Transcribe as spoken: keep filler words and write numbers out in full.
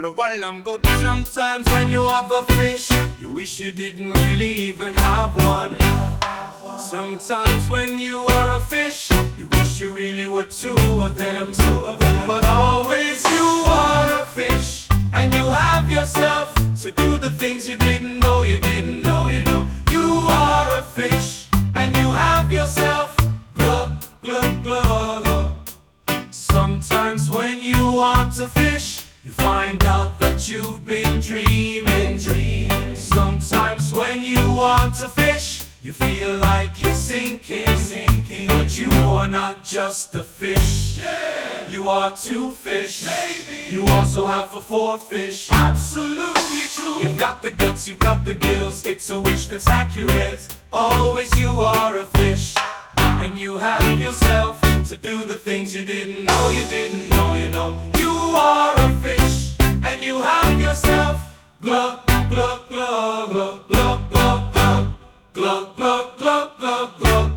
Walang good. Sometimes when you have a fish, you wish you didn't really even have one. Sometimes when you are a fish, you wish you really were two of them, two of them. But always you are a fish, and you have yourself to do the things you didn't know you didn't know you know. You are a fish, and you have yourself. Glug, glug, glug. Sometimes when you want to fish, you find out that you've been dreaming, dreaming. Sometimes when you want to fish, you feel like you're sinking, sinking. But you are not just a fish, yeah. You are two fish, maybe. You also have a fourth fish. Absolutely true. You've got the guts, you've got the gills. It's a wish that's accurate. Always you are a fish, and you have yourself to do the things you didn't know you didn't know you know. You are a fish, and you have yourself. Glug, glug, glug, glug, glug, glug, glug, glug, glug, glug, glug.